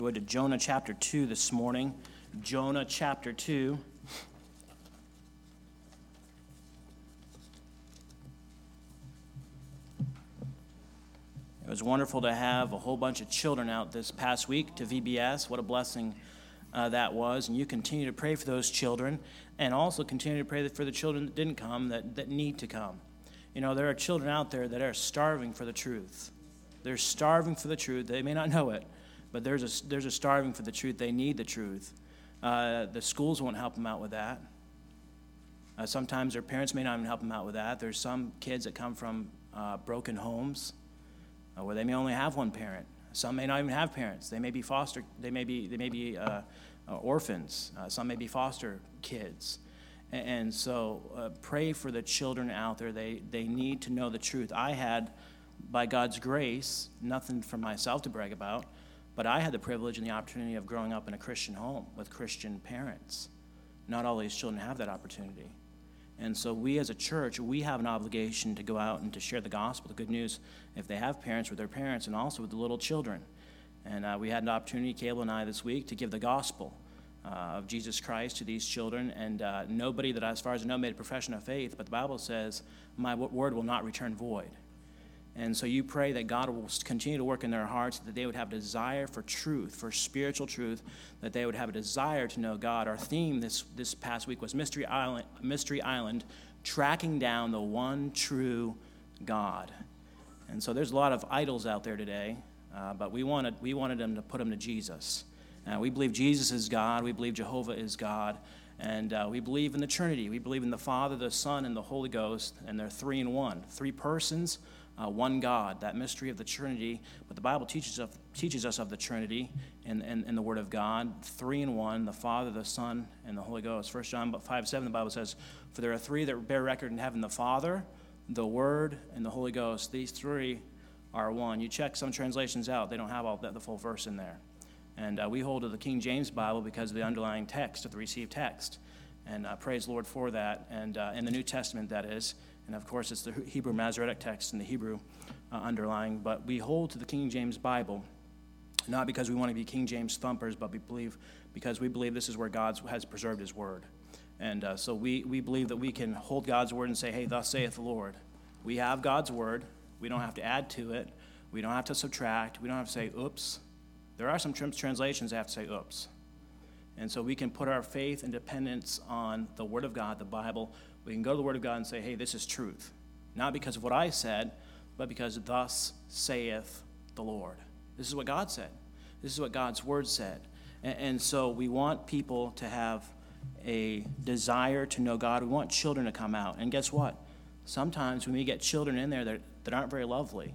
We went to Jonah chapter 2 this morning. Jonah chapter 2. It was wonderful to have a whole bunch of children out this past week to VBS. What a blessing that was. And you continue to pray for those children and also continue to pray for the children that didn't come, that need to come. You know, there are children out there that are starving for the truth. They're starving for the truth. They may not know it, but there's a starving for the truth. They need the truth. The schools won't help them out with that. Sometimes their parents may not even help them out with that. There's some kids that come from broken homes where they may only have one parent. Some may not even have parents. They may be foster. They may be orphans. Some may be foster kids. And so pray for the children out there. They need to know the truth. I had, by God's grace, nothing for myself to brag about, but I had the privilege and the opportunity of growing up in a Christian home with Christian parents. Not all these children have that opportunity. And so we as a church, we have an obligation to go out and to share the gospel, the good news, if they have parents, with their parents, and also with the little children. And we had an opportunity, Caleb and I, this week, to give the gospel of Jesus Christ to these children. And nobody that, as far as I know, made a profession of faith, but the Bible says, my word will not return void. And so you pray that God will continue to work in their hearts, that they would have a desire for truth, for spiritual truth, that they would have a desire to know God. Our theme this past week was Mystery Island, tracking down the one true God. And so there's a lot of idols out there today, but we wanted them to put them to Jesus. We believe Jesus is God. We believe Jehovah is God. And we believe in the Trinity. We believe in the Father, the Son, and the Holy Ghost, and they're three in one. Three persons, one God, that mystery of the Trinity. But the Bible teaches us of the Trinity in the Word of God. Three in one, the Father, the Son, and the Holy Ghost. 1 John 5:7, the Bible says, for there are three that bear record in heaven, the Father, the Word, and the Holy Ghost. These three are one. You check some translations out, they don't have the full verse in there. And we hold to the King James Bible because of the underlying text of the received text. And praise the Lord for that. And in the New Testament, that is. And of course, it's the Hebrew Masoretic text and the Hebrew underlying. But we hold to the King James Bible, not because we want to be King James thumpers, but because we believe this is where God has preserved his word. And so we believe that we can hold God's word and say, hey, thus saith the Lord. We have God's word. We don't have to add to it. We don't have to subtract. We don't have to say, oops. There are some translations that have to say, oops. And so we can put our faith and dependence on the Word of God, the Bible. We can go to the Word of God and say, hey, this is truth. Not because of what I said, but because thus saith the Lord. This is what God said. This is what God's Word said. And so we want people to have a desire to know God. We want children to come out. And guess what? Sometimes when we get children in there that aren't very lovely,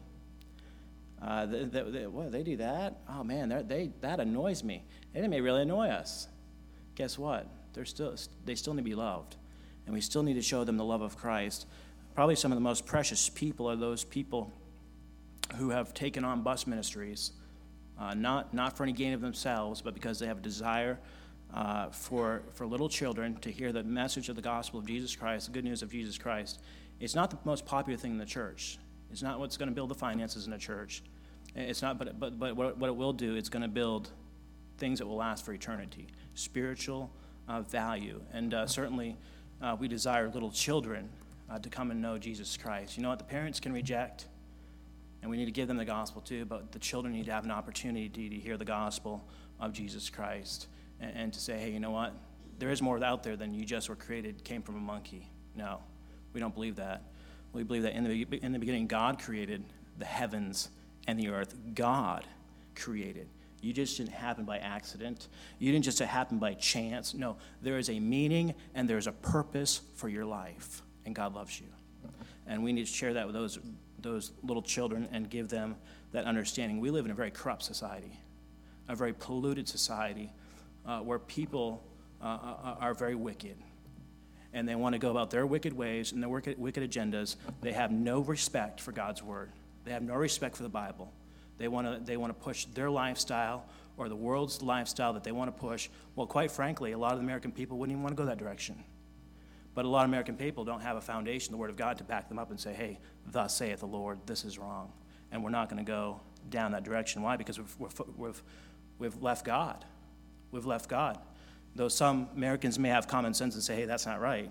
they do that? Oh man, that annoys me. And it may really annoy us. Guess what? They still need to be loved, and we still need to show them the love of Christ. Probably some of the most precious people are those people who have taken on bus ministries, not for any gain of themselves, but because they have a desire for little children to hear the message of the gospel of Jesus Christ, the good news of Jesus Christ. It's not the most popular thing in the church. It's not what's going to build the finances in a church. It's not, but what it will do, it's going to build things that will last for eternity, spiritual value. And certainly we desire little children to come and know Jesus Christ. You know what? The parents can reject, and we need to give them the gospel too, but the children need to have an opportunity to hear the gospel of Jesus Christ and to say, hey, you know what? There is more out there than you just were created, came from a monkey. No, we don't believe that. We believe that in the beginning, God created the heavens and the earth. God created. You just didn't happen by accident. You didn't just happen by chance. No, there is a meaning and there's a purpose for your life, and God loves you. And we need to share that with those little children and give them that understanding. We live in a very corrupt society, a very polluted society, where people are very wicked. And they want to go about their wicked ways and their wicked agendas. They have no respect for God's word. They have no respect for the Bible. They want to push their lifestyle or the world's lifestyle that they want to push. Well, quite frankly, a lot of the American people wouldn't even want to go that direction. But a lot of American people don't have a foundation, the Word of God, to back them up and say, hey, thus saith the Lord, this is wrong. And we're not going to go down that direction. Why? Because we've left God. We've left God. Though some Americans may have common sense and say, hey, that's not right.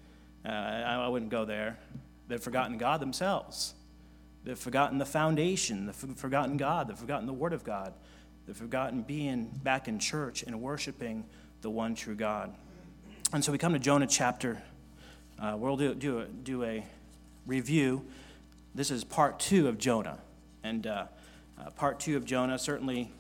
I wouldn't go there. They've forgotten God themselves. They've forgotten the foundation. They've forgotten God. They've forgotten the Word of God. They've forgotten being back in church and worshiping the one true God. And so we come to Jonah chapter. We'll do a review. This is part 2 of Jonah. And part 2 of Jonah, certainly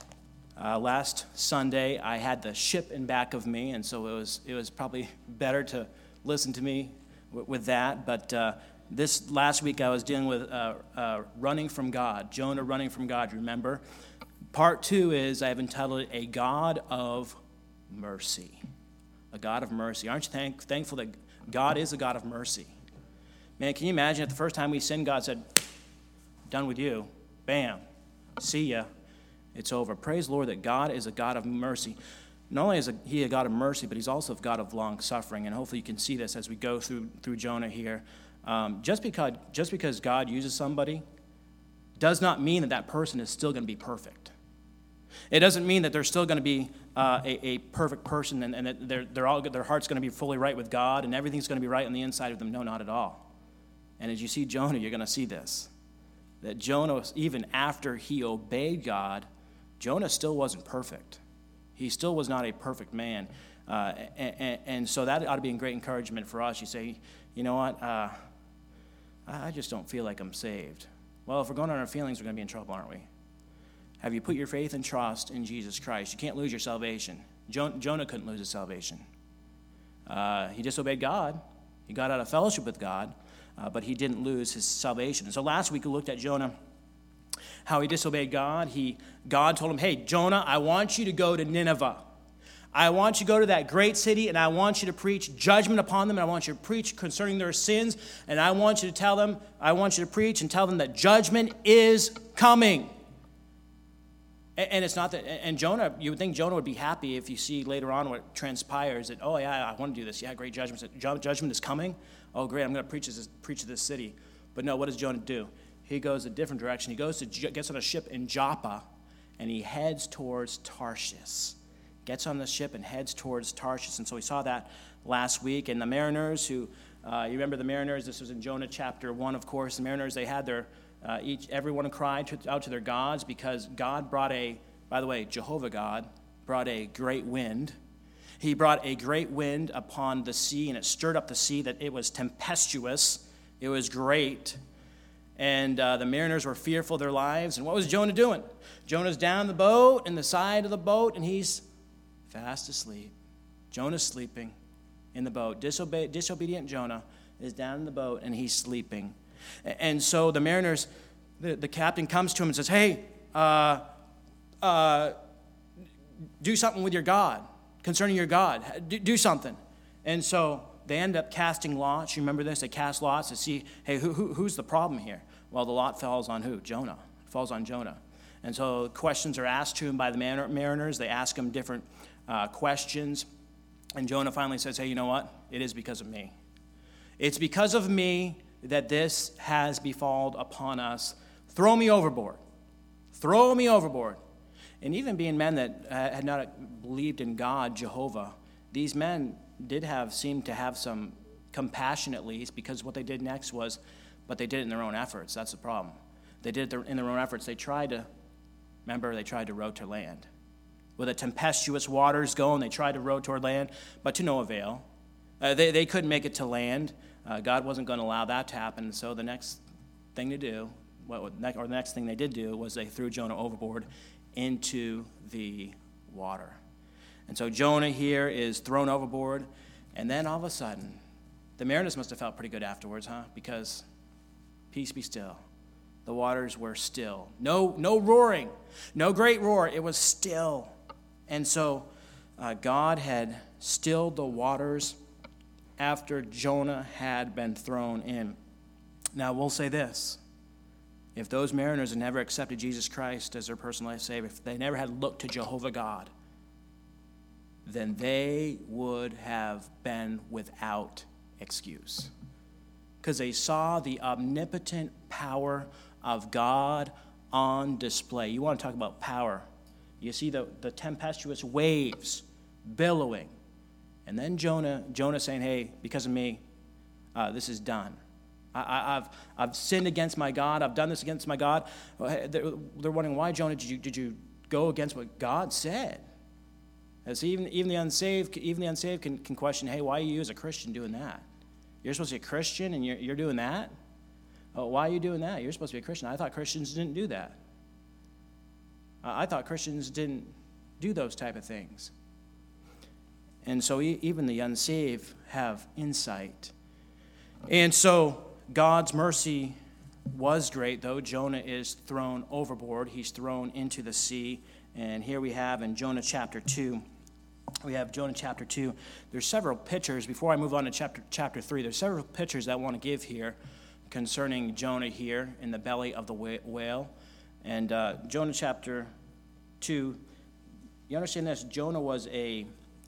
last Sunday I had the ship in back of me, and so it was probably better to listen to me with that. But this last week I was dealing with running from God, Jonah running from God, remember? Part 2 is, I have entitled it, A God of Mercy. A God of mercy. Aren't you thankful that God is a God of mercy? Man, can you imagine if the first time we sinned, God said, done with you. Bam. See ya. It's over. Praise the Lord that God is a God of mercy. Not only is he a God of mercy, but he's also a God of long suffering. And hopefully you can see this as we go through Jonah here. Just because God uses somebody does not mean that person is still going to be perfect. It doesn't mean that they're still going to be a perfect person and that their heart's going to be fully right with God and everything's going to be right on the inside of them. No, not at all. And as you see Jonah, you're going to see this. That Jonah, even after he obeyed God, Jonah still wasn't perfect. He still was not a perfect man. And so that ought to be a great encouragement for us. You say, you know what, I just don't feel like I'm saved. Well, if we're going on our feelings, we're going to be in trouble, aren't we? Have you put your faith and trust in Jesus Christ? You can't lose your salvation. Jonah couldn't lose his salvation. He disobeyed God. He got out of fellowship with God, but he didn't lose his salvation. And so last week we looked at Jonah, how he disobeyed God. God told him, hey, Jonah, I want you to go to Nineveh. I want you to go to that great city, and I want you to preach judgment upon them, and I want you to preach concerning their sins, and I want you to preach and tell them that judgment is coming. And it's not that, and Jonah, you would think Jonah would be happy if you see later on what transpires that, oh yeah, I want to do this. Yeah, great judgment. Judgment is coming. Oh great, I'm going to preach to this city. But no, what does Jonah do? He goes a different direction. He gets on a ship in Joppa, and he heads towards Tarshish. Gets on the ship and heads towards Tarshish. And so we saw that last week. And the mariners who, you remember the mariners, this was in Jonah chapter 1, of course. The mariners, they had everyone cried out to their gods because God brought Jehovah God brought a great wind. He brought a great wind upon the sea, and it stirred up the sea that it was tempestuous. It was great. And the mariners were fearful of their lives. And what was Jonah doing? Jonah's down the boat, in the side of the boat, and he's fast asleep. Jonah's sleeping in the boat. Disobedient Jonah is down in the boat, and he's sleeping. And so the mariners, the captain comes to him and says, hey, do something with your God, concerning your God. Do something. And so they end up casting lots. You remember this? They cast lots to see, hey, who's the problem here? Well, the lot falls on who? Jonah. It falls on Jonah. And so questions are asked to him by the mariners. They ask him different questions. And Jonah finally says, hey, you know what? It is because of me. It's because of me that this has befalled upon us. Throw me overboard. Throw me overboard. And even being men that had not believed in God, Jehovah, these men seemed to have some compassion at least, because what they did next was, but they did it in their own efforts. That's the problem. They did it in their own efforts. They tried to row to land. With the tempestuous waters going, they tried to row toward land, but to no avail. They couldn't make it to land. God wasn't going to allow that to happen. So the next thing to do, the next thing they did do, was they threw Jonah overboard into the water. And so Jonah here is thrown overboard, and then all of a sudden, the mariners must have felt pretty good afterwards, huh? Because peace be still. The waters were still. No roaring, no great roar. It was still. And so God had stilled the waters after Jonah had been thrown in. Now, we'll say this. If those mariners had never accepted Jesus Christ as their personal life savior, if they never had looked to Jehovah God, then they would have been without excuse. Because they saw the omnipotent power of God on display. You want to talk about power. You see the tempestuous waves billowing. And then Jonah saying, hey, because of me, this is done. I've sinned against my God. I've done this against my God. They're wondering, why, Jonah, did you go against what God said? As even the unsaved can question, hey, why are you as a Christian doing that? You're supposed to be a Christian and you're doing that? Oh, why are you doing that? You're supposed to be a Christian. I thought Christians didn't do that. I thought Christians didn't do those type of things. And so even the unsaved have insight. And so God's mercy was great, though. Jonah is thrown overboard. He's thrown into the sea. And here we have in Jonah chapter 2. We have Jonah chapter 2. There's several pictures. Before I move on to chapter 3, there's several pictures that I want to give here concerning Jonah here in the belly of the whale. And Jonah chapter 2, you understand this? Jonah was a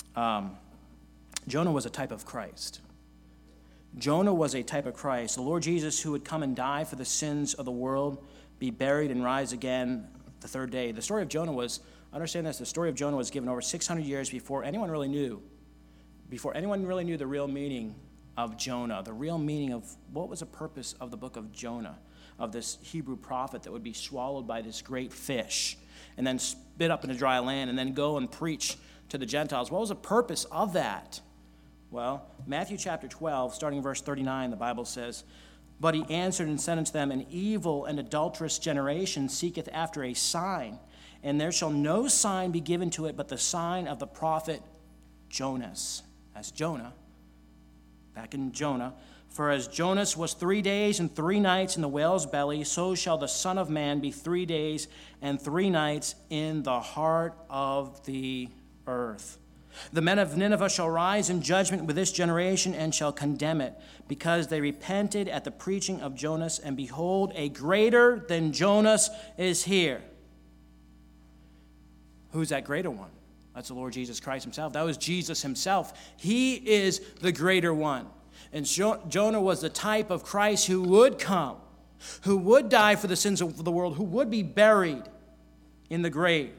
type of Christ. Jonah was a type of Christ. The Lord Jesus, who would come and die for the sins of the world, be buried and rise again the third day. The story of Jonah was, understand this, the story of Jonah was given over 600 years before anyone really knew the real meaning of Jonah, the real meaning of what was the purpose of the book of Jonah, of this Hebrew prophet that would be swallowed by this great fish and then spit up into dry land and then go and preach to the Gentiles. What was the purpose of that? Well, Matthew chapter 12, starting verse 39, the Bible says, "But he answered and said unto them, An evil and adulterous generation seeketh after a sign, and there shall no sign be given to it but the sign of the prophet Jonas." That's Jonah. Back in Jonah. "For as Jonas was 3 days and 3 nights in the whale's belly, so shall the Son of Man be 3 days and 3 nights in the heart of the earth. The men of Nineveh shall rise in judgment with this generation and shall condemn it, because they repented at the preaching of Jonas, and behold, a greater than Jonas is here." Who's that greater one? That's the Lord Jesus Christ himself. That was Jesus himself. He is the greater one. And Jonah was the type of Christ who would come, who would die for the sins of the world, who would be buried in the grave.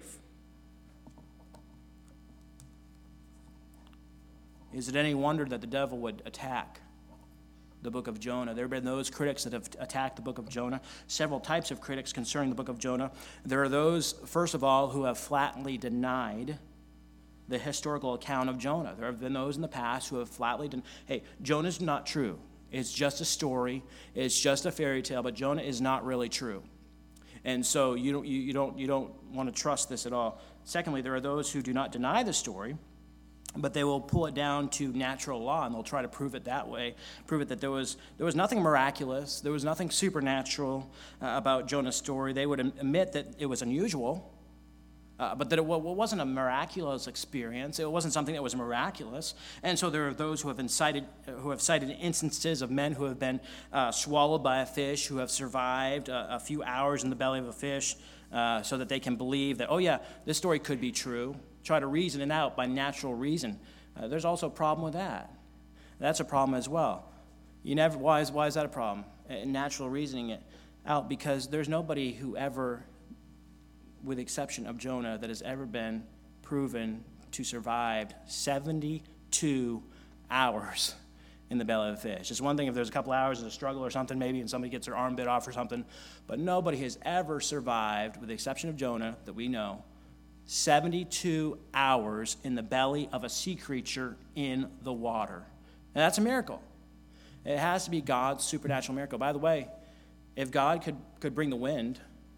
Is it any wonder that the devil would attack the book of Jonah? There have been those critics that have attacked the book of Jonah, several types of critics concerning the book of Jonah. There are those, first of all, who have flatly denied the historical account of Jonah. There have been those in the past who have flatly denied, hey, Jonah's not true. It's just a story. It's just a fairy tale, but Jonah is not really true. And so you don't want to trust this at all. Secondly, there are those who do not deny the story, but they will pull it down to natural law, and they'll try to prove it that way, prove it that there was nothing miraculous, there was nothing supernatural about Jonah's story. They would admit that it was unusual, but that it wasn't a miraculous experience. It wasn't something that was miraculous. And so there are those who have cited instances of men who have been swallowed by a fish, who have survived a few hours in the belly of a fish, so that they can believe that, oh yeah, this story could be true. Try to reason it out by natural reason. There's also a problem with that. That's a problem as well. Why is that a problem? Natural reasoning it out, because there's nobody who ever, with the exception of Jonah, that has ever been proven to survive 72 hours in the belly of a fish. It's one thing if there's a couple hours of a struggle or something maybe, and somebody gets their arm bit off or something, but nobody has ever survived, with the exception of Jonah that we know, 72 hours in the belly of a sea creature in the water. And that's a miracle. It has to be God's supernatural miracle. By the way, if God could bring the wind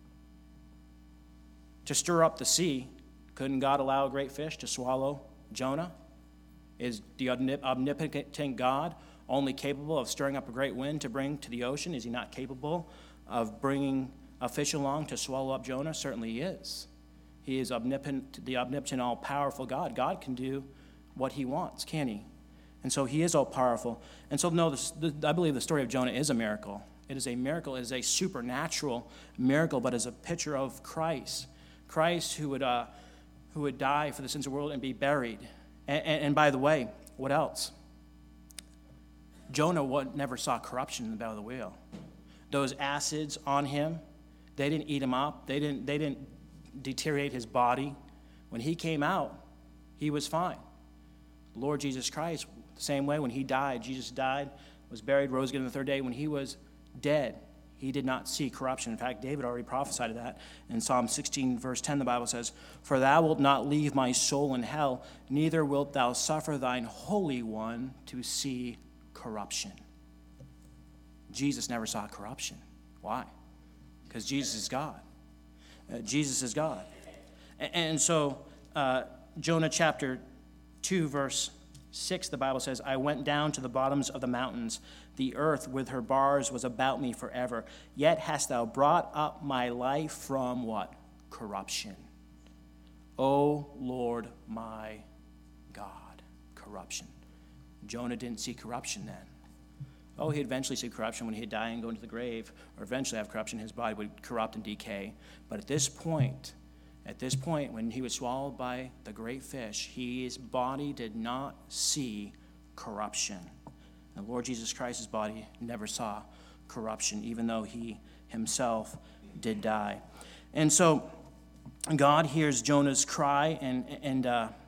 to stir up the sea, couldn't God allow a great fish to swallow Jonah? Is the omnipotent God only capable of stirring up a great wind to bring to the ocean? Is he not capable of bringing a fish along to swallow up Jonah? Certainly he is. He is omnipotent, the omnipotent, all-powerful God. God can do what he wants, can he? And so he is all-powerful. And so, no, I believe the story of Jonah is a miracle. It is a miracle. It is a supernatural miracle, but as a picture of Christ. Christ who would die for the sins of the world and be buried. And by the way, what else? Jonah never saw corruption in the belly of the whale. Those acids on him, they didn't eat him up. They didn't deteriorate his body. When he came out, he was fine. The Lord Jesus Christ, the same way, when he died, Jesus died, was buried, rose again on the third day. When he was dead, he did not see corruption. In fact, David already prophesied of that. In Psalm 16, verse 10, the Bible says, "For thou wilt not leave my soul in hell, neither wilt thou suffer thine Holy One to see corruption." Jesus never saw corruption. Why? Because Jesus is God. Jesus is God. And so Jonah chapter 2, verse 6, the Bible says, "I went down to the bottoms of the mountains. The earth with her bars was about me forever. Yet hast thou brought up my life from" what? "Corruption. O Lord my God." Corruption. Jonah didn't see corruption then. Oh, he'd eventually see corruption when he'd die and go into the grave, or eventually have corruption. His body would corrupt and decay. But at this point, when he was swallowed by the great fish, his body did not see corruption. The Lord Jesus Christ's body never saw corruption, even though he himself did die. And so God hears Jonah's cry, and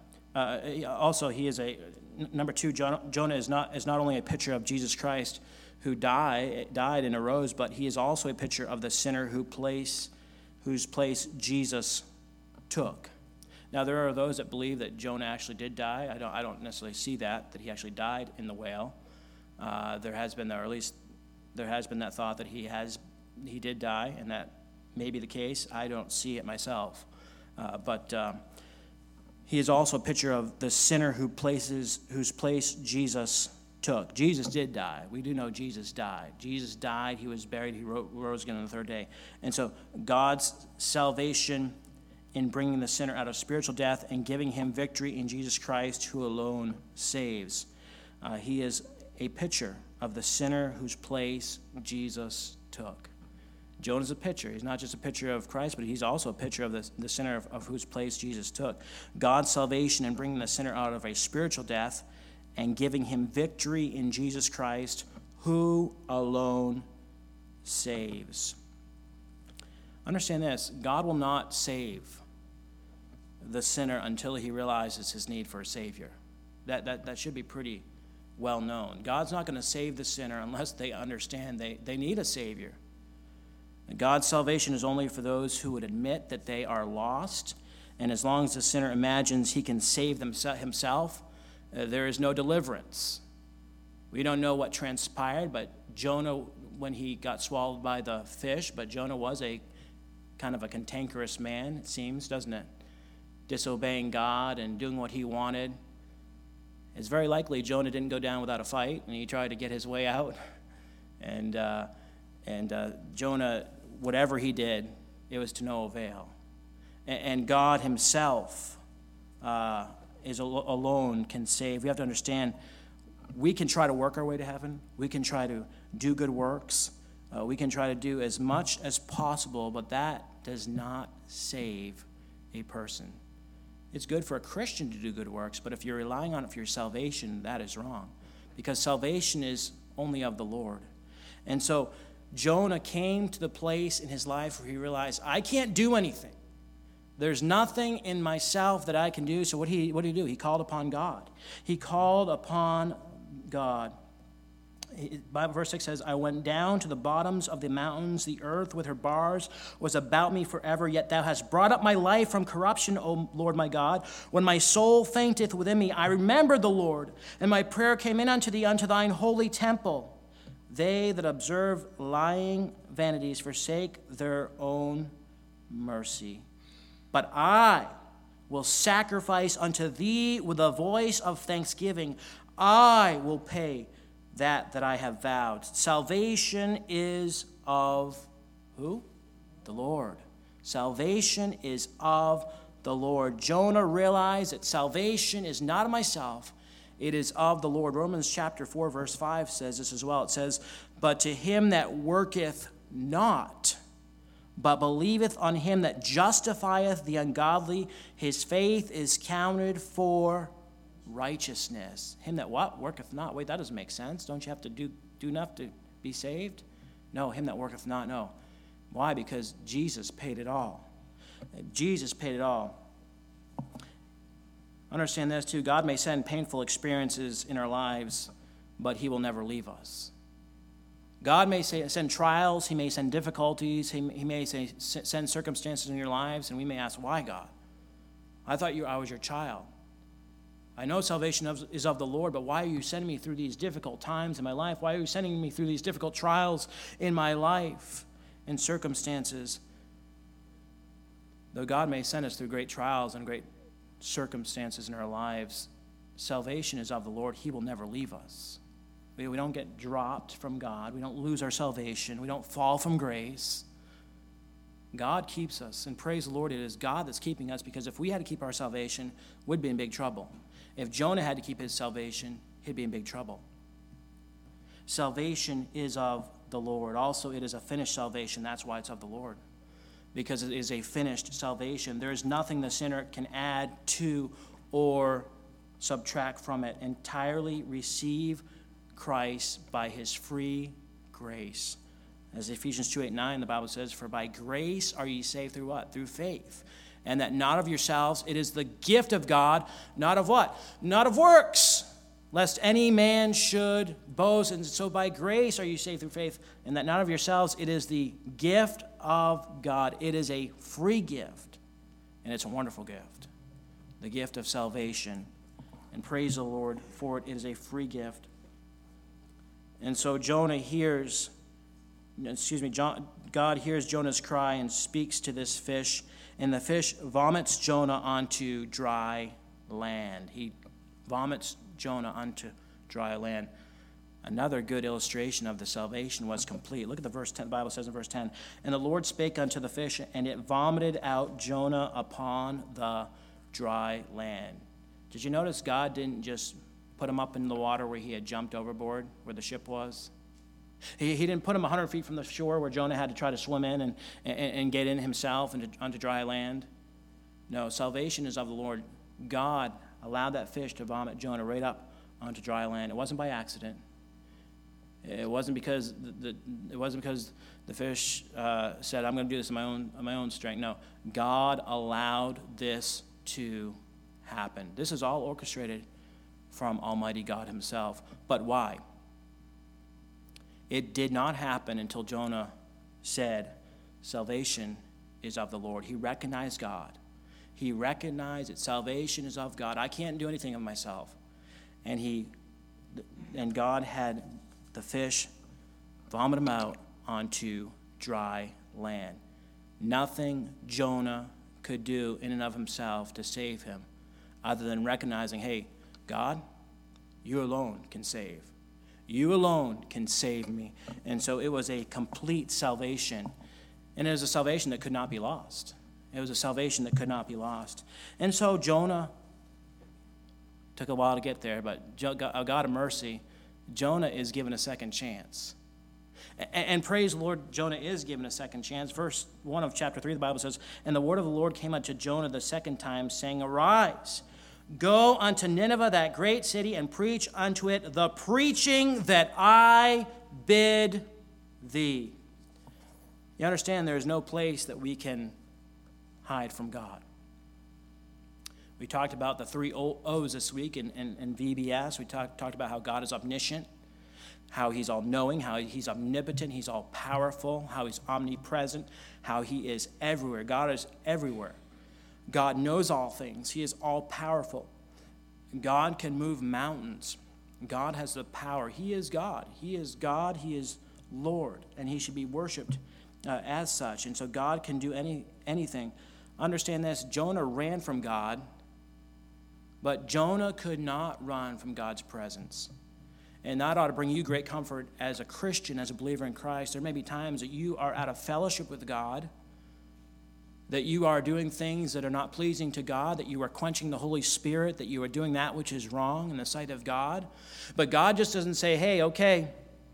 also he is number two, Jonah is not only a picture of Jesus Christ who died and arose, but he is also a picture of the sinner whose place Jesus took. Now, there are those that believe that Jonah actually did die. I don't necessarily see that he actually died in the whale. There has been that thought that he did die, and that may be the case. I don't see it myself, but he is also a picture of the sinner whose place Jesus took. Jesus did die. We do know Jesus died. Jesus died. He was buried. He rose again on the third day. And so God's salvation in bringing the sinner out of spiritual death and giving him victory in Jesus Christ, who alone saves. He is a picture of the sinner whose place Jesus took. Jonah's a picture. He's not just a picture of Christ, but he's also a picture of the sinner of whose place Jesus took. God's salvation in bringing the sinner out of a spiritual death and giving him victory in Jesus Christ, who alone saves. Understand this: God will not save the sinner until he realizes his need for a Savior. That should be pretty well known. God's not going to save the sinner unless they understand they need a Savior. God's salvation is only for those who would admit that they are lost, and as long as the sinner imagines he can save himself, there is no deliverance. We don't know what transpired, but Jonah, when he got swallowed by the fish, but Jonah was a kind of a cantankerous man, it seems, doesn't it? Disobeying God and doing what he wanted. It's very likely Jonah didn't go down without a fight, and he tried to get his way out. And Jonah, whatever he did, it was to no avail. And God himself alone can save. We have to understand, we can try to work our way to heaven. We can try to do good works. We can try to do as much as possible, but that does not save a person. It's good for a Christian to do good works, but if you're relying on it for your salvation, that is wrong, because salvation is only of the Lord. And so Jonah came to the place in his life where he realized, I can't do anything. There's nothing in myself that I can do. So what did he do? He called upon God. He called upon God. Bible verse 6 says, I went down to the bottoms of the mountains. The earth with her bars was about me forever. Yet thou hast brought up my life from corruption, O Lord my God. When my soul fainteth within me, I remembered the Lord, and my prayer came in unto thee, unto thine holy temple. They that observe lying vanities forsake their own mercy. But I will sacrifice unto thee with a voice of thanksgiving. I will pay that I have vowed. Salvation is of who? The Lord. Salvation is of the Lord. Jonah realized that salvation is not of myself. It is of the Lord. Romans chapter 4, verse 5 says this as well. It says, but to him that worketh not, but believeth on him that justifieth the ungodly, his faith is counted for righteousness. Him that what? Worketh not. Wait, that doesn't make sense. Don't you have to do enough to be saved? No, him that worketh not, no. Why? Because Jesus paid it all. Jesus paid it all. Understand this too. God may send painful experiences in our lives, but he will never leave us. God may send trials. He may send difficulties. He may send circumstances in your lives, and we may ask, why, God? I thought I was your child. I know salvation is of the Lord, but why are you sending me through these difficult times in my life? Why are you sending me through these difficult trials in my life and circumstances? Though God may send us through great trials and great circumstances in our lives, salvation is of the Lord. He will never leave us. We don't get dropped from God. We don't lose our salvation. We don't fall from grace. God keeps us, and praise the Lord, it is God that's keeping us, because if we had to keep our salvation, we'd be in big trouble. If Jonah had to keep his salvation, he'd be in big trouble. Salvation is of the Lord. Also, it is a finished salvation. That's why it's of the Lord, because it is a finished salvation. There is nothing the sinner can add to or subtract from it. Entirely receive Christ by his free grace. As Ephesians 2:8-9, the Bible says, "For by grace are ye saved through what? Through faith. And that not of yourselves, it is the gift of God, not of what? Not of works, lest any man should boast." And so by grace are you saved through faith, and that not of yourselves, it is the gift of God. It is a free gift, and it's a wonderful gift, the gift of salvation. And praise the Lord for it. It is a free gift. And so God hears Jonah's cry and speaks to this fish, and the fish vomits Jonah onto dry land. He vomits Jonah onto dry land. Another good illustration of the salvation was complete. Look at the verse 10. The Bible says in verse 10, "And the Lord spake unto the fish, and it vomited out Jonah upon the dry land." Did you notice God didn't just put him up in the water where he had jumped overboard, where the ship was? He didn't put him 100 feet from the shore where Jonah had to try to swim in and get in himself onto dry land. No, salvation is of the Lord. God allowed that fish to vomit Jonah right up onto dry land. It wasn't by accident. It wasn't because the fish said, "I'm going to do this in my own strength." No, God allowed this to happen. This is all orchestrated from Almighty God himself. But why? It did not happen until Jonah said, "Salvation is of the Lord." He recognized God. He recognized that salvation is of God. I can't do anything of myself. And God had the fish vomit him out onto dry land. Nothing Jonah could do in and of himself to save him, other than recognizing, hey, God, you alone can save. You alone can save me. And so it was a complete salvation. And it was a salvation that could not be lost. It was a salvation that could not be lost. And so Jonah took a while to get there, but God of mercy, Jonah is given a second chance. And praise the Lord, Jonah is given a second chance. Verse 1 of chapter 3, the Bible says, "And the word of the Lord came unto Jonah the second time, saying, Arise, go unto Nineveh, that great city, and preach unto it the preaching that I bid thee." You understand there is no place that we can hide from God. We talked about the 3 O's this week in VBS. We talked about how God is omniscient, how he's all-knowing, how he's omnipotent, he's all-powerful, how he's omnipresent, how he is everywhere. God is everywhere. God knows all things. He is all-powerful. God can move mountains. God has the power. He is God. He is God. He is Lord, and he should be worshipped as such. And so God can do anything. Understand this, Jonah ran from God, but Jonah could not run from God's presence. And that ought to bring you great comfort as a Christian, as a believer in Christ. There may be times that you are out of fellowship with God, that you are doing things that are not pleasing to God, that you are quenching the Holy Spirit, that you are doing that which is wrong in the sight of God. But God just doesn't say, hey, okay,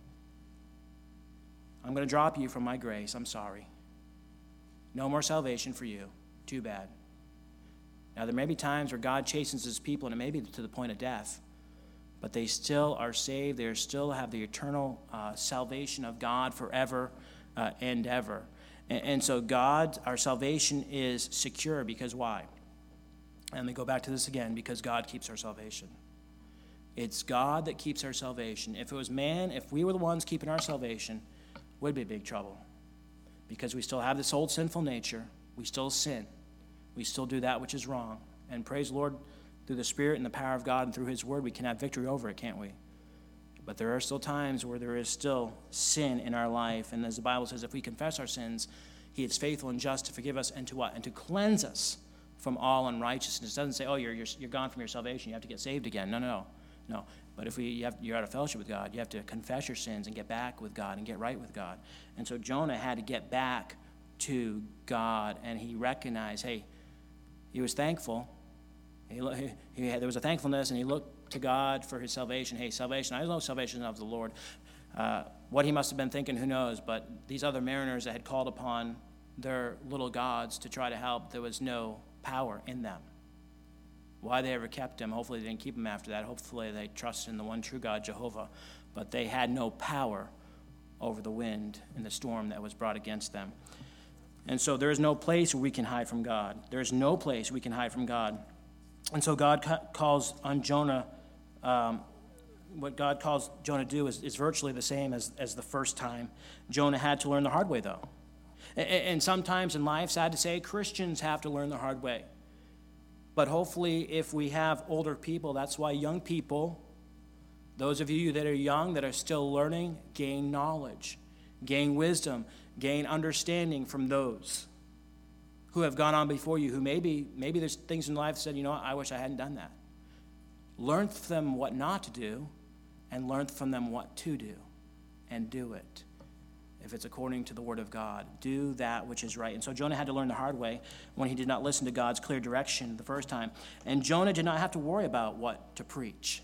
I'm going to drop you from my grace. I'm sorry. No more salvation for you. Too bad. Now, there may be times where God chastens his people, and it may be to the point of death, but they still are saved. They still have the eternal salvation of God forever and ever. And so our salvation is secure because why? And we go back to this again, because God keeps our salvation. It's God that keeps our salvation. If it was man, if we were the ones keeping our salvation, we'd be in big trouble. Because we still have this old sinful nature. We still sin. We still do that which is wrong. And praise the Lord, through the Spirit and the power of God and through His Word, we can have victory over it, can't we? But there are still times where there is still sin in our life. And as the Bible says, if we confess our sins, He is faithful and just to forgive us and to what? And to cleanse us from all unrighteousness. It doesn't say, oh, you're gone from your salvation. You have to get saved again. No. But if you're out of fellowship with God, you have to confess your sins and get back with God and get right with God. And so Jonah had to get back to God, and he recognized, hey, he was thankful. There was a thankfulness, and he looked to God for his salvation. Hey, salvation, I know salvation of the Lord. What he must have been thinking, who knows? But these other mariners that had called upon their little gods to try to help, there was no power in them. Why they ever kept him, hopefully they didn't keep him after that. Hopefully they trusted in the one true God, Jehovah. But they had no power over the wind and the storm that was brought against them. And so there is no place where we can hide from God. There is no place we can hide from God. And so God calls on Jonah, what God calls Jonah to do is virtually the same as the first time. Jonah had to learn the hard way, though. And sometimes in life, sad to say, Christians have to learn the hard way. But hopefully, if we have older people, that's why young people, those of you that are young, that are still learning, gain knowledge, gain wisdom, gain understanding from those who have gone on before you, who maybe there's things in life that said, you know what, I wish I hadn't done that. Learn from them what not to do, and learn from them what to do, and do it. If it's according to the word of God, do that which is right. And so Jonah had to learn the hard way when he did not listen to God's clear direction the first time. And Jonah did not have to worry about what to preach.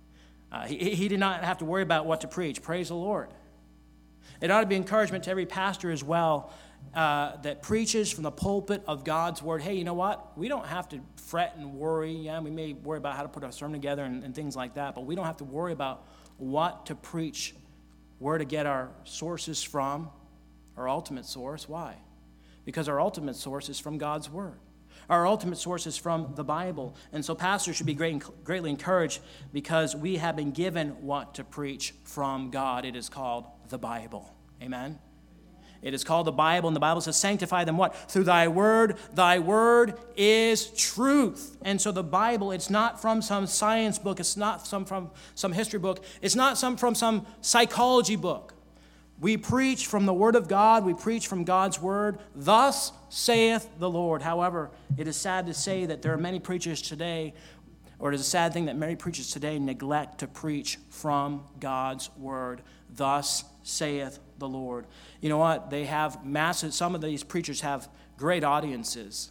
He did not have to worry about what to preach. Praise the Lord. It ought to be encouragement to every pastor as well that preaches from the pulpit of God's word. Hey, you know what? We don't have to fret and worry. Yeah, we may worry about how to put our sermon together and things like that, but we don't have to worry about what to preach, where to get our sources from, our ultimate source. Why? Because our ultimate source is from God's word. Our ultimate source is from the Bible. And so pastors should be greatly encouraged because we have been given what to preach from God. It is called the Bible. Amen? It is called the Bible, and the Bible says, sanctify them what? Through thy word. Thy word is truth. And so the Bible, it's not from some science book. It's not from some history book. It's not from some psychology book. We preach from the word of God. We preach from God's word. Thus saith the Lord. However, it is sad to say that there are many preachers today, or it is a sad thing that many preachers today neglect to preach from God's word. Thus saith the Lord. You know what? They have massive, some of these preachers have great audiences,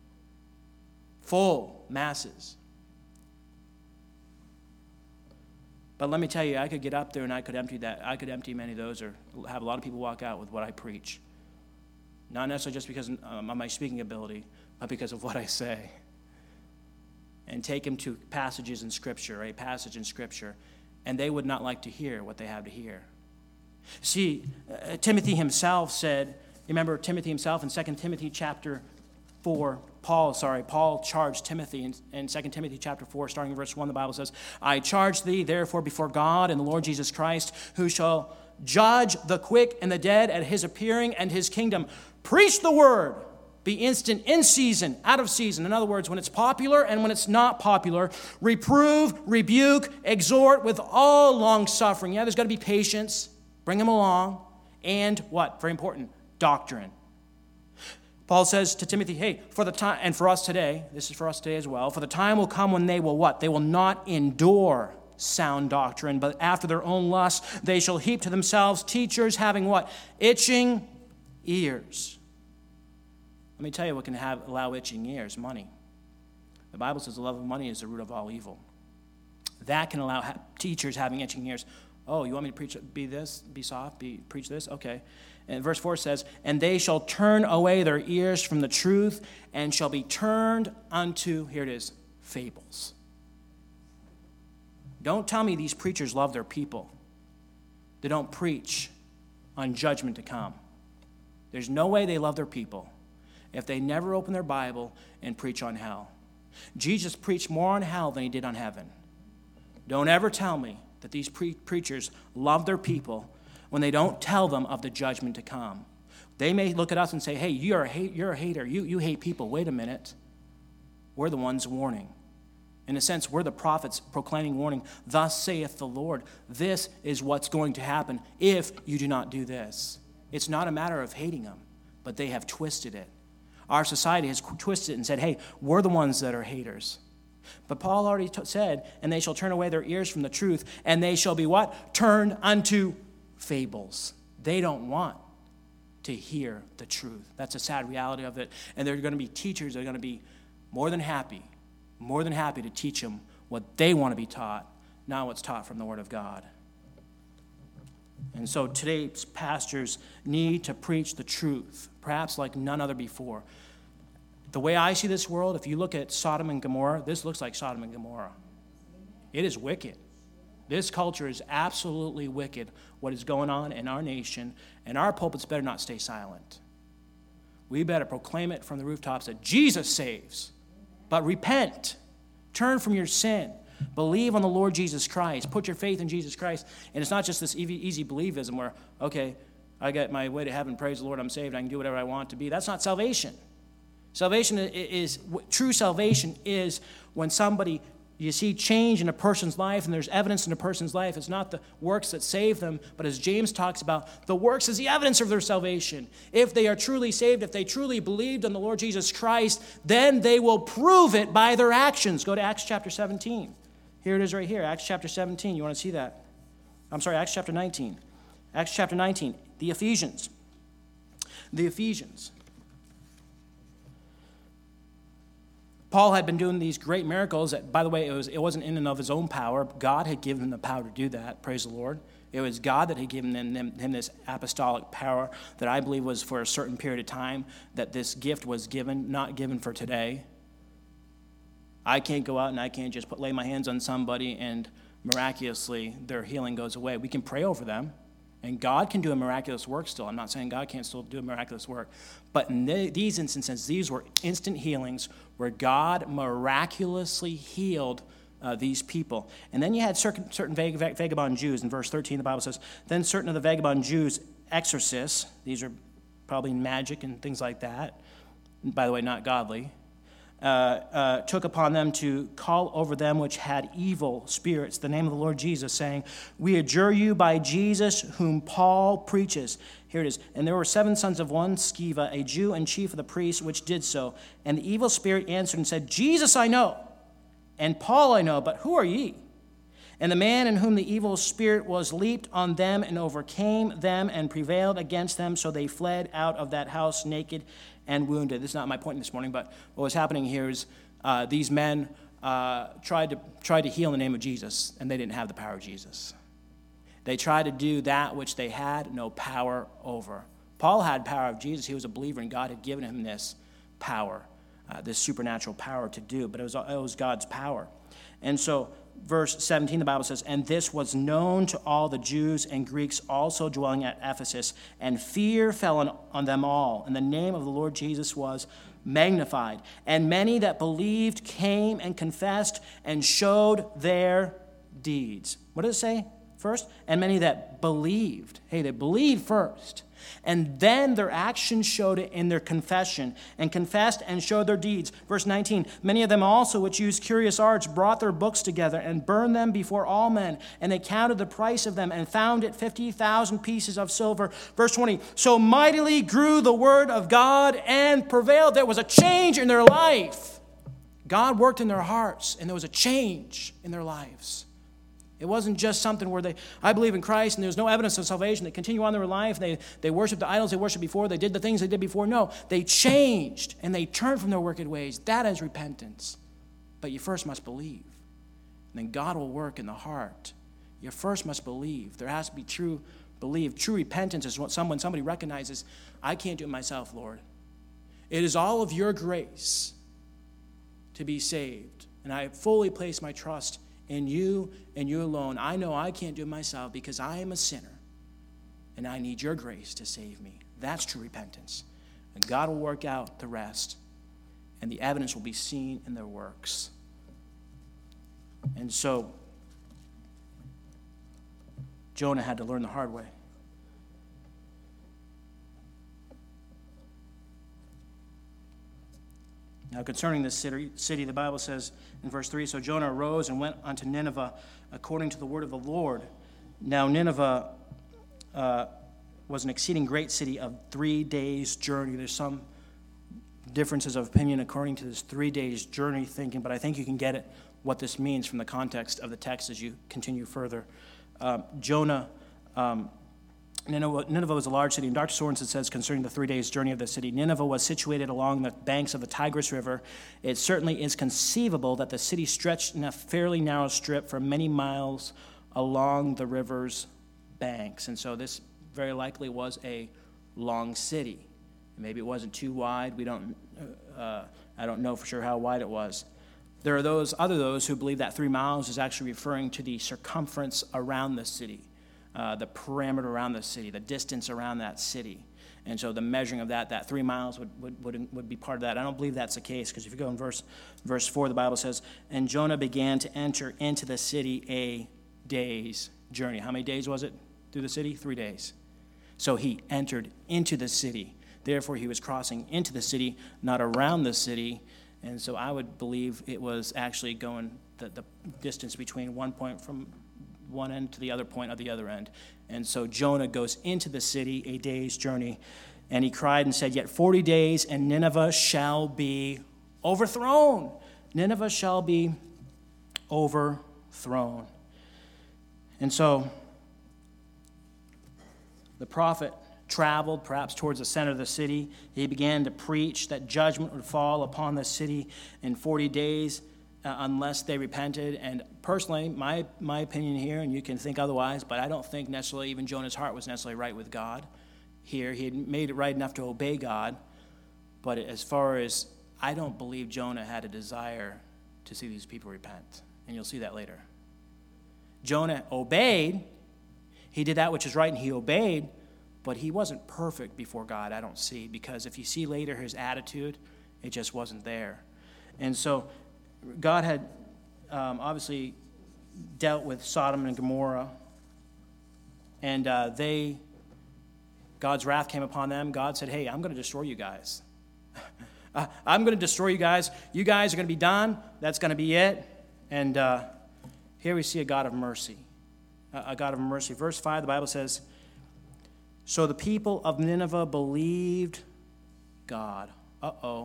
full masses. But let me tell you, I could get up there and I could empty many of those, or have a lot of people walk out with what I preach. Not necessarily just because of my speaking ability, but because of what I say. And take them to passages in Scripture, a passage in Scripture, and they would not like to hear what they have to hear. See, Timothy himself said, remember Timothy himself in 2 Timothy chapter 4, Paul charged Timothy in 2 Timothy chapter 4, starting in verse 1, the Bible says, I charge thee therefore before God and the Lord Jesus Christ, who shall judge the quick and the dead at his appearing and his kingdom. Preach the word. Be instant in season, out of season. In other words, when it's popular and when it's not popular. Reprove, rebuke, exhort with all long suffering. Yeah, there's got to be patience. Bring them along. And what? Very important, doctrine. Paul says to Timothy, hey, for the time, and for us today, this is for us today as well, for the time will come when they will what? They will not endure sound doctrine, but after their own lusts, they shall heap to themselves teachers having what? Itching ears. Let me tell you what can allow itching ears, money. The Bible says the love of money is the root of all evil. That can allow teachers having itching ears. Oh, you want me to preach, be soft, preach this? Okay. And verse 4 says, and they shall turn away their ears from the truth and shall be turned unto, here it is, fables. Don't tell me these preachers love their people. They don't preach on judgment to come. There's no way they love their people if they never open their Bible and preach on hell. Jesus preached more on hell than he did on heaven. Don't ever tell me that these preachers love their people when they don't tell them of the judgment to come. They may look at us and say, hey, you're a hater. You hate people. Wait a minute. We're the ones warning. In a sense, we're the prophets proclaiming warning. Thus saith the Lord. This is what's going to happen if you do not do this. It's not a matter of hating them, but they have twisted it. Our society has twisted it and said, hey, we're the ones that are haters. But Paul already said, and they shall turn away their ears from the truth, and they shall be what? Turned unto fables. They don't want to hear the truth. That's a sad reality of it. And there are going to be teachers that are going to be more than happy to teach them what they want to be taught, not what's taught from the Word of God. And so today's pastors need to preach the truth, perhaps like none other before. The way I see this world, if you look at Sodom and Gomorrah, this looks like Sodom and Gomorrah. It is wicked. This culture is absolutely wicked, what is going on in our nation, and our pulpits better not stay silent. We better proclaim it from the rooftops that Jesus saves, but repent, turn from your sin, believe on the Lord Jesus Christ, put your faith in Jesus Christ, and it's not just this easy believism where, okay, I get my way to heaven, praise the Lord, I'm saved, I can do whatever I want to be. That's not salvation. True salvation is when somebody, you see change in a person's life and there's evidence in a person's life. It's not the works that save them, but as James talks about, the works is the evidence of their salvation. If they are truly saved, if they truly believed in the Lord Jesus Christ, then they will prove it by their actions. Go to Acts chapter 17. Here it is right here, Acts chapter 17. You want to see that? Acts chapter 19. Acts chapter 19, the Ephesians. The Ephesians. Paul had been doing these great miracles. That, by the way, it wasn't in and of his own power. God had given him the power to do that, praise the Lord. It was God that had given him this apostolic power that I believe was for a certain period of time, that this gift was given, not given for today. I can't go out and I can't just lay my hands on somebody and miraculously their healing goes away. We can pray over them, and God can do a miraculous work still. I'm not saying God can't still do a miraculous work. But in these instances, these were instant healings where God miraculously healed these people. And then you had certain vagabond Jews. In verse 13, the Bible says, then certain of the vagabond Jews, exorcists, these are probably magic and things like that, by the way, not godly, took upon them to call over them which had evil spirits the name of the Lord Jesus, saying, we adjure you by Jesus whom Paul preaches. Here it is. And there were 7 sons of one Sceva, a Jew and chief of the priests, which did so. And the evil spirit answered and said, Jesus I know, and Paul I know, but who are ye? And the man in whom the evil spirit was leaped on them and overcame them and prevailed against them, so they fled out of that house naked and wounded. This is not my point this morning, but what was happening here is these men tried to heal in the name of Jesus, and they didn't have the power of Jesus. They tried to do that which they had no power over. Paul had power of Jesus. He was a believer, and God had given him this power, this supernatural power to do, but it was God's power. And so verse 17, the Bible says, and this was known to all the Jews and Greeks also dwelling at Ephesus, and fear fell on them all, and the name of the Lord Jesus was magnified. And many that believed came and confessed and showed their deeds. What does it say first? And many that believed. Hey, they believed first. And then their actions showed it in their confession, and confessed and showed their deeds. Verse 19, many of them also which used curious arts brought their books together and burned them before all men, and they counted the price of them and found it 50,000 pieces of silver. Verse 20, so mightily grew the word of God and prevailed. There was a change in their life. God worked in their hearts, and there was a change in their lives. It wasn't just something where I believe in Christ and there's no evidence of salvation. They continue on their life. They worship the idols they worshiped before. They did the things they did before. No, they changed and they turned from their wicked ways. That is repentance. But you first must believe. And then God will work in the heart. You first must believe. There has to be true belief. True repentance is when somebody recognizes, I can't do it myself, Lord. It is all of your grace to be saved. And I fully place my trust in you and you alone. I know I can't do it myself because I am a sinner and I need your grace to save me. That's true repentance. And God will work out the rest. and the evidence will be seen in their works. And so Jonah had to learn the hard way. Now, concerning this city, the Bible says in verse 3, so Jonah arose and went unto Nineveh according to the word of the Lord. Now, Nineveh was an exceeding great city of 3 days' journey. There's some differences of opinion according to this 3 days' journey thinking, but I think you can get it, what this means from the context of the text as you continue further. Nineveh was a large city, and Dr. Sorensen says concerning the 3 days' journey of the city, Nineveh was situated along the banks of the Tigris River. It certainly is conceivable that the city stretched in a fairly narrow strip for many miles along the river's banks. And so this very likely was a long city. Maybe it wasn't too wide. I don't know for sure how wide it was. There are those who believe that 3 miles is actually referring to the circumference around the city. The perimeter around the city, the distance around that city. And so the measuring of that 3 miles would be part of that. I don't believe that's the case, because if you go in verse 4, the Bible says, and Jonah began to enter into the city a day's journey. How many days was it through the city? 3 days. So he entered into the city. Therefore, he was crossing into the city, not around the city. And so I would believe it was actually going the distance between one point from one end to the other point of the other end. And so Jonah goes into the city a day's journey, and he cried and said, yet 40 days, and Nineveh shall be overthrown. Nineveh shall be overthrown. And so the prophet traveled perhaps towards the center of the city. He began to preach that judgment would fall upon the city in 40 days unless they repented. And personally, my opinion here, and you can think otherwise, but I don't think necessarily even Jonah's heart was necessarily right with God here. He had made it right enough to obey God, but as far as, I don't believe Jonah had a desire to see these people repent. And you'll see that later. Jonah obeyed. He did that which is right, and he obeyed, but he wasn't perfect before God, I don't see, because if you see later his attitude, it just wasn't there. And so God had obviously dealt with Sodom and Gomorrah, and God's wrath came upon them. God said, hey, I'm going to destroy you guys. I'm going to destroy you guys. You guys are going to be done. That's going to be it. And here we see a God of mercy. A God of mercy. Verse 5, the Bible says, so the people of Nineveh believed God. Uh-oh.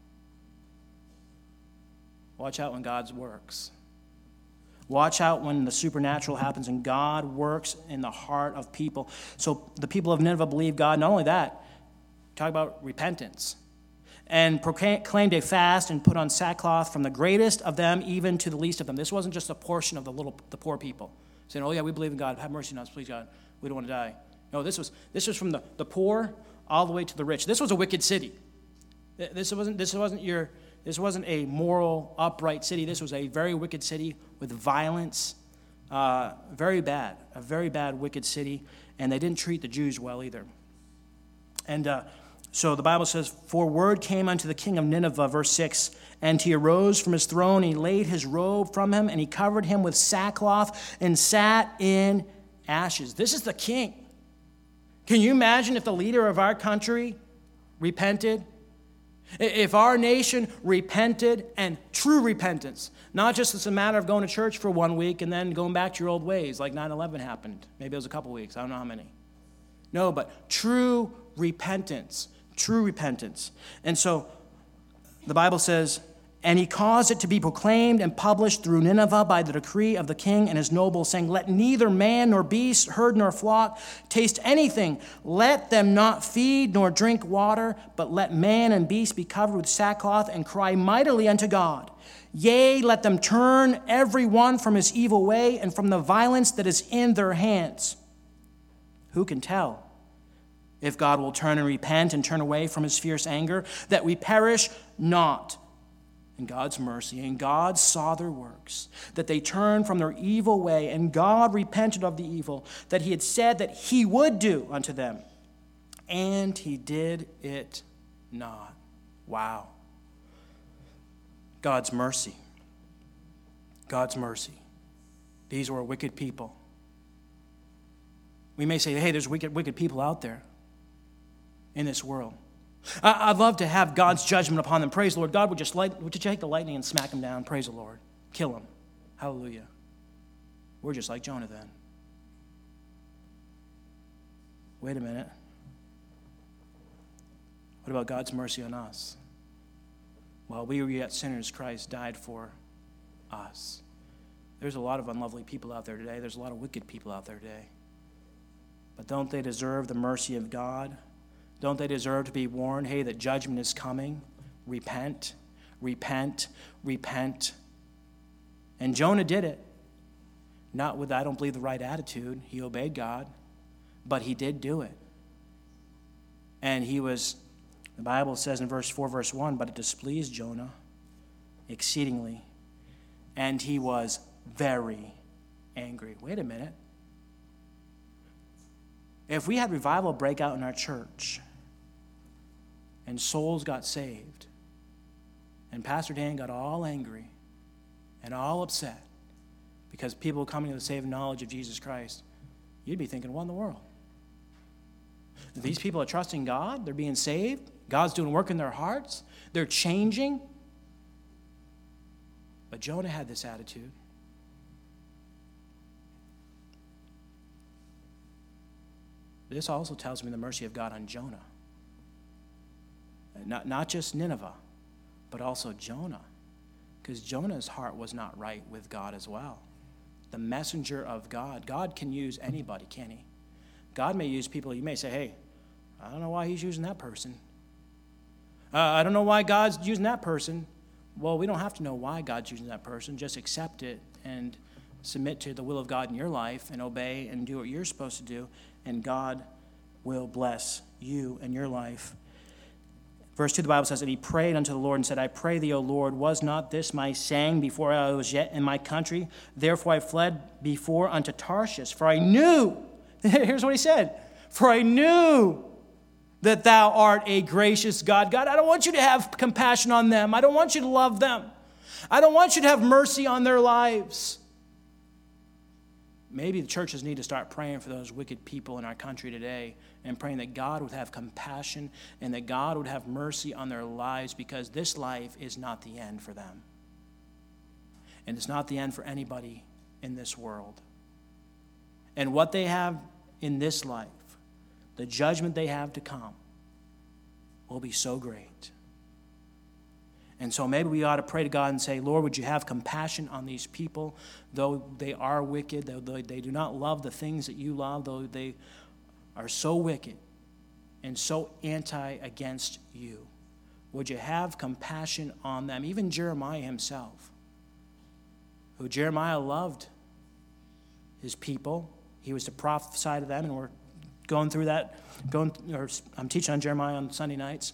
Watch out when God works. Watch out when the supernatural happens and God works in the heart of people. So the people of Nineveh believed God. Not only that, talk about repentance. And proclaimed a fast and put on sackcloth from the greatest of them even to the least of them. This wasn't just a portion of the poor people saying, oh yeah, we believe in God. Have mercy on us, please God. We don't want to die. No, this was from the poor all the way to the rich. This was a wicked city. This wasn't a moral, upright city. This was a very wicked city with violence. A very bad, wicked city. And they didn't treat the Jews well either. And so the Bible says, for word came unto the king of Nineveh, verse 6, and he arose from his throne, he laid his robe from him, and he covered him with sackcloth and sat in ashes. This is the king. Can you imagine if the leader of our country repented? If our nation repented, and true repentance, not just as a matter of going to church for 1 week and then going back to your old ways like 9/11 happened. Maybe it was a couple weeks. I don't know how many. No, but true repentance. True repentance. And so the Bible says, and he caused it to be proclaimed and published through Nineveh by the decree of the king and his nobles, saying, let neither man nor beast, herd nor flock taste anything. Let them not feed nor drink water, but let man and beast be covered with sackcloth and cry mightily unto God. Yea, let them turn every one from his evil way and from the violence that is in their hands. Who can tell if God will turn and repent and turn away from his fierce anger, that we perish not? In God's mercy, and God saw their works, that they turned from their evil way, and God repented of the evil that he had said that he would do unto them. And he did it not. Wow. God's mercy. God's mercy. These were wicked people. We may say, hey, there's wicked people out there in this world. I'd love to have God's judgment upon them. Praise the Lord. God would you take the lightning and smack them down? Praise the Lord. Kill them. Hallelujah. We're just like Jonah then. Wait a minute. What about God's mercy on us? While we were yet sinners, Christ died for us. There's a lot of unlovely people out there today. There's a lot of wicked people out there today. But don't they deserve the mercy of God? Don't they deserve to be warned, hey, that judgment is coming? Repent, repent, repent. And Jonah did it. Not with, I don't believe, the right attitude. He obeyed God, but he did do it. And he was, the Bible says in verse 4, verse 1, but it displeased Jonah exceedingly, and he was very angry. Wait a minute. If we had revival break out in our church and souls got saved and Pastor Dan got all angry and all upset because people were coming to the saving knowledge of Jesus Christ, you'd be thinking, what in the world? These people are trusting God. They're being saved. God's doing work in their hearts. They're changing. But Jonah had this attitude. This also tells me the mercy of God on Jonah. Not just Nineveh, but also Jonah. Because Jonah's heart was not right with God as well. The messenger of God. God can use anybody, can he? God may use people. You may say, hey, I don't know why he's using that person. I don't know why God's using that person. Well, we don't have to know why God's using that person. Just accept it and submit to the will of God in your life and obey and do what you're supposed to do, and God will bless you and your life. Verse 2, the Bible says, and he prayed unto the Lord and said, I pray thee, O Lord, was not this my saying before I was yet in my country? Therefore I fled before unto Tarshish, for I knew, here's what he said, for I knew that thou art a gracious God. God, I don't want you to have compassion on them. I don't want you to love them. I don't want you to have mercy on their lives. Maybe the churches need to start praying for those wicked people in our country today and praying that God would have compassion and that God would have mercy on their lives, because this life is not the end for them. And it's not the end for anybody in this world. And what they have in this life, the judgment they have to come, will be so great. And so maybe we ought to pray to God and say, Lord, would you have compassion on these people, though they are wicked, though they do not love the things that you love, though they are so wicked and so against you. Would you have compassion on them? Even Jeremiah himself, who Jeremiah loved his people. He was to prophesy to them, and we're going through that. I'm teaching on Jeremiah on Sunday nights.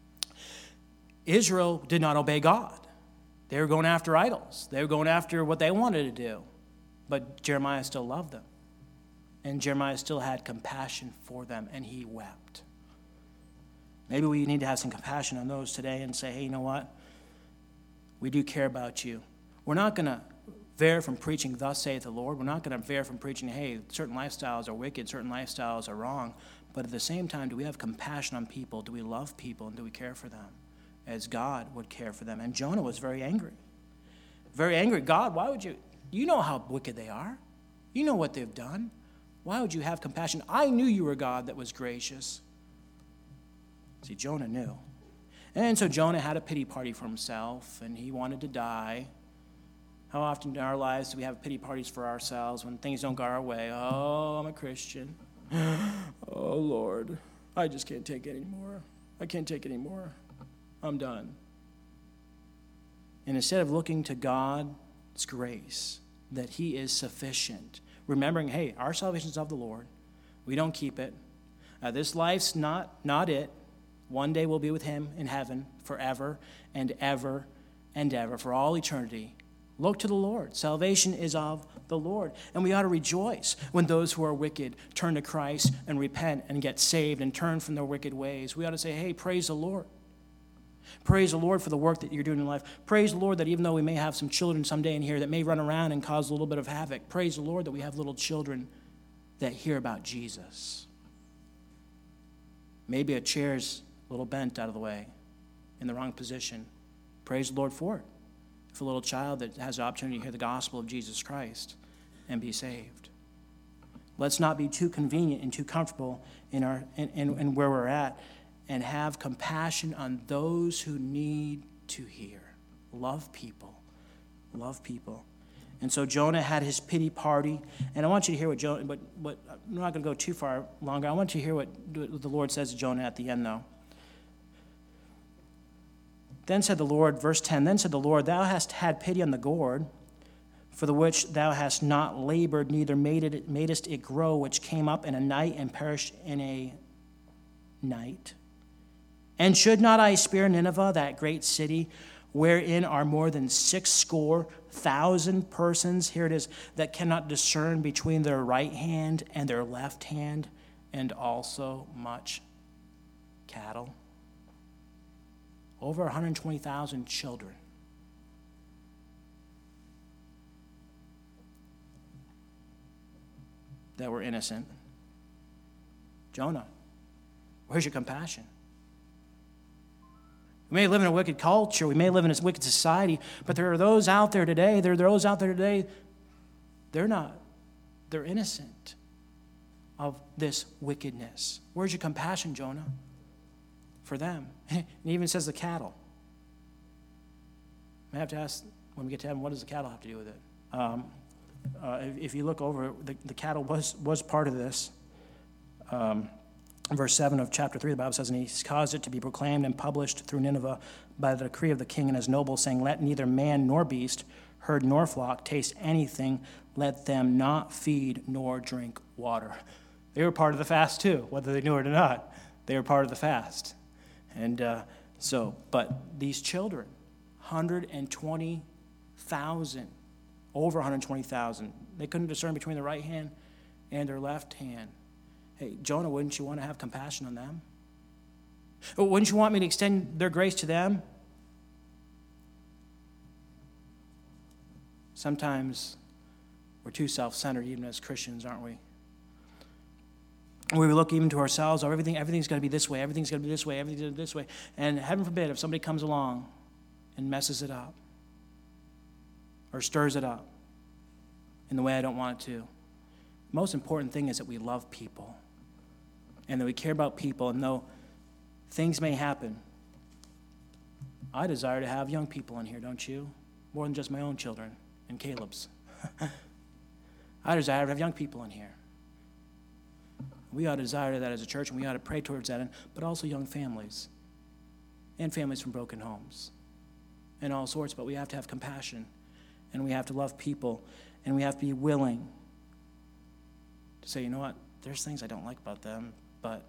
Israel did not obey God. They were going after idols. They were going after what they wanted to do. But Jeremiah still loved them. And Jeremiah still had compassion for them, and he wept. Maybe we need to have some compassion on those today and say, hey, you know what? We do care about you. We're not going to veer from preaching, thus saith the Lord. We're not going to veer from preaching, hey, certain lifestyles are wicked, certain lifestyles are wrong. But at the same time, do we have compassion on people? Do we love people, and do we care for them as God would care for them? And Jonah was very angry. Very angry. God, why would you? You know how wicked they are. You know what they've done. Why would you have compassion? I knew you were God that was gracious. See, Jonah knew. And so Jonah had a pity party for himself, and he wanted to die. How often in our lives do we have pity parties for ourselves when things don't go our way? Oh, I'm a Christian. Oh, Lord, I just can't take it anymore. I can't take it anymore. I'm done. And instead of looking to God's grace, that he is sufficient, remembering, hey, our salvation is of the Lord. We don't keep it. This life's not it. One day we'll be with him in heaven forever and ever and ever, for all eternity. Look to the Lord. Salvation is of the Lord. And we ought to rejoice when those who are wicked turn to Christ and repent and get saved and turn from their wicked ways. We ought to say, hey, praise the Lord. Praise the Lord for the work that you're doing in life. Praise the Lord that even though we may have some children someday in here that may run around and cause a little bit of havoc, praise the Lord that we have little children that hear about Jesus. Maybe a chair's a little bent out of the way, in the wrong position. Praise the Lord for it. For a little child that has the opportunity to hear the gospel of Jesus Christ and be saved. Let's not be too convenient and too comfortable in where we're at, and have compassion on those who need to hear. Love people. Love people. And so Jonah had his pity party. And I want you to hear what Jonah, but I'm not going to go too far longer. I want you to hear what the Lord says to Jonah at the end, though. Then said the Lord, verse 10, then said the Lord, thou hast had pity on the gourd, for the which thou hast not labored, neither madest it grow, which came up in a night and perished in a night. And should not I spare Nineveh, that great city, wherein are more than 60,000 persons, here it is, that cannot discern between their right hand and their left hand, and also much cattle? Over 120,000 children. That were innocent. Jonah, where's your compassion? We may live in a wicked culture, we may live in a wicked society, but there are those out there today, they're innocent of this wickedness. Where's your compassion, Jonah? For them. It even says the cattle. I have to ask, when we get to heaven, what does the cattle have to do with it? If you look over, the cattle was part of this. Verse 7 of chapter 3, the Bible says, and he caused it to be proclaimed and published through Nineveh by the decree of the king and his nobles, saying, let neither man nor beast, herd nor flock taste anything, let them not feed nor drink water. They were part of the fast too, whether they knew it or not. They were part of the fast. And but these children, 120,000, over 120,000, they couldn't discern between their right hand and their left hand. Hey, Jonah, wouldn't you want to have compassion on them? Wouldn't you want me to extend their grace to them? Sometimes we're too self-centered, even as Christians, aren't we? We look even to ourselves, oh, everything's going to be this way, everything's going to be this way, everything's going to be this way. And heaven forbid if somebody comes along and messes it up or stirs it up in the way I don't want it to. The most important thing is that we love people and that we care about people. And though things may happen, I desire to have young people in here, don't you? More than just my own children and Caleb's. I desire to have young people in here. We ought to desire that as a church, and we ought to pray towards that, but also young families and families from broken homes and all sorts. But we have to have compassion, and we have to love people, and we have to be willing to say, you know what, there's things I don't like about them, but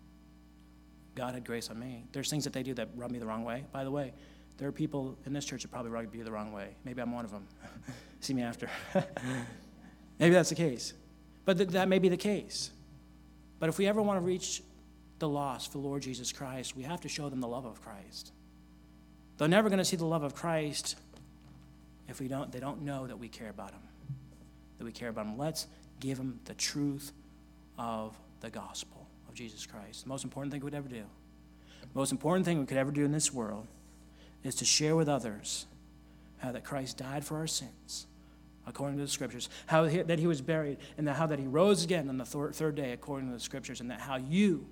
God had grace on me. There's things that they do that rub me the wrong way. By the way, there are people in this church that probably rub you the wrong way. Maybe I'm one of them. See me after. Maybe that's the case. But that may be the case. But if we ever want to reach the lost for the Lord Jesus Christ, we have to show them the love of Christ. They're never going to see the love of Christ if they don't know that we care about them. That we care about them. Let's give them the truth of the gospel of Jesus Christ. The most important thing we could ever do. The most important thing we could ever do in this world is to share with others how that Christ died for our sins, according to the Scriptures, that he was buried, and how that he rose again on the third day, according to the Scriptures, and that how you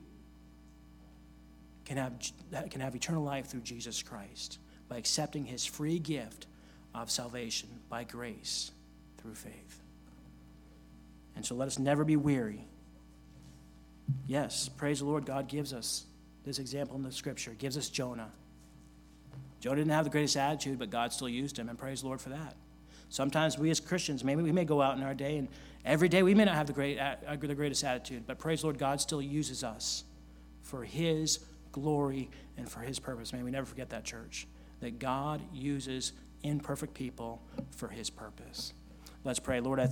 can have eternal life through Jesus Christ by accepting his free gift of salvation by grace through faith. And so let us never be weary. Yes, praise the Lord, God gives us this example in the Scripture, gives us Jonah. Jonah didn't have the greatest attitude, but God still used him, and praise the Lord for that. Sometimes we as Christians, maybe we may go out in our day, and every day we may not have the greatest attitude, but praise the Lord, God still uses us for his glory and for his purpose. May we never forget that, church, that God uses imperfect people for his purpose. Let's pray. Lord, I thank